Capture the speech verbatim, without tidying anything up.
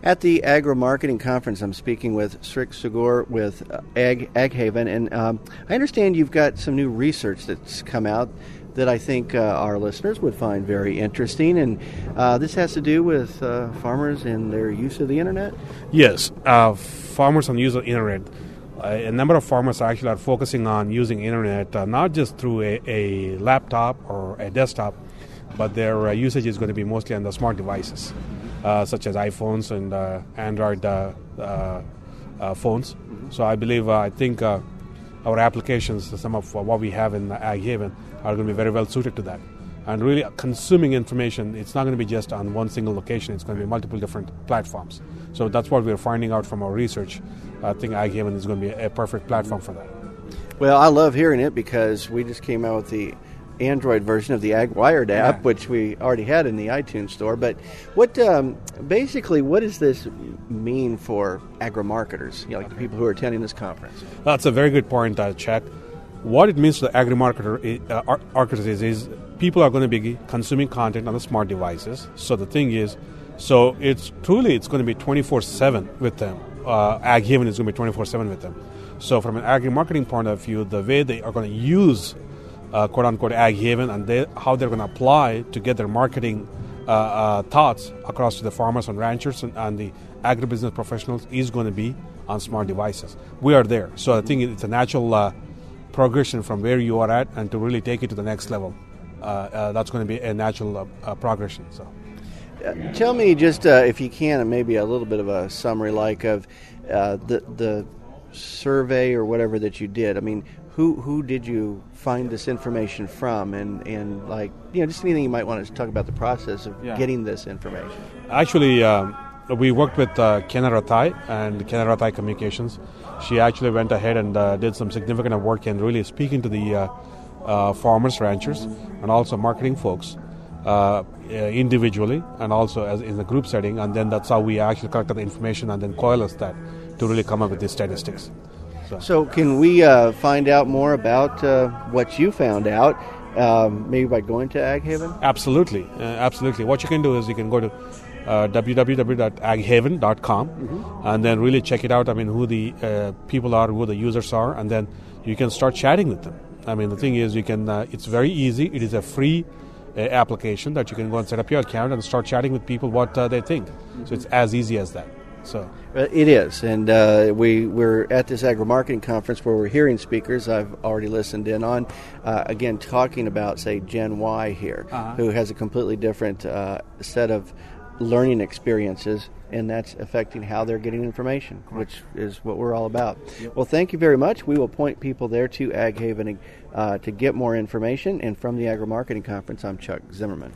At the Agri-Marketing Conference, I'm speaking with Srik Sugur with uh, Ag AgHaven, and um, I understand you've got some new research that's come out that I think uh, our listeners would find very interesting, and uh, this has to do with uh, farmers and their use of the internet? Yes, uh, farmers on use of internet. Uh, a number of farmers actually are focusing on using internet uh, not just through a, a laptop or a desktop, but their uh, usage is going to be mostly on the smart devices, uh, such as iPhones and uh, Android uh, uh, uh, phones. Mm-hmm. So I believe, uh, I think uh, our applications, some of what we have in AgHaven, are going to be very well suited to that. And really consuming information, it's not going to be just on one single location, it's going to be multiple different platforms. So that's what we're finding out from our research. I think AgHaven is going to be a perfect platform for that. Well, I love hearing it because we just came out with the Android version of the AgWired app, yeah. which we already had in the iTunes store. But what um, basically, what does this mean for agri-marketers, you know, like okay. the people who are attending this conference? That's a very good point, uh, Chuck. What it means to the agri-marketer uh, marketers is, is people are going to be consuming content on the smart devices. So the thing is, so it's truly it's going to be twenty-four seven with them. Uh, AgHaven is going to be twenty-four seven with them. So from an agri-marketing point of view, the way they are going to use uh, quote-unquote AgHaven and they, how they're going to apply to get their marketing uh, uh, thoughts across to the farmers and ranchers and, and the agribusiness professionals is going to be on smart devices. We are there. So I think it's a natural uh, progression from where you are at and to really take it to the next level. Uh, uh, that's going to be a natural uh, uh, progression. So. Uh, tell me just, uh, if you can, maybe a little bit of a summary like of uh, the the survey or whatever that you did. I mean, who who did you find this information from? And, and like, you know, just anything you might want to talk about the process of yeah. getting this information. Actually, um, we worked with uh, Kenna Rathai and Kenna Rathai Communications. She actually went ahead and uh, did some significant work in really speaking to the uh, uh, farmers, ranchers, and also marketing folks. Uh, individually and also as in the group setting, and then that's how we actually collected the information and then coalesced that to really come up with these statistics. So, so can we uh, find out more about uh, what you found out, um, maybe by going to AgHaven? Absolutely, uh, absolutely. What you can do is you can go to uh, w w w dot ag haven dot com mm-hmm. and then really check it out. I mean, who the uh, people are, who the users are, and then you can start chatting with them. I mean, the thing is, you can. Uh, it's very easy. It is a free Uh, application that you can go and set up your account and start chatting with people what uh, they think. Mm-hmm. So it's as easy as that. So uh, it is, and uh, we we're at this agri-marketing conference where we're hearing speakers I've already listened in on. Uh, again, talking about say Gen Y here, uh-huh. who has a completely different uh, set of learning experiences, and that's affecting how they're getting information, which is what we're all about. Yep. Well, thank you very much. We will point people there to AgHaven uh, to get more information. And from the Agri-Marketing Conference, I'm Chuck Zimmerman.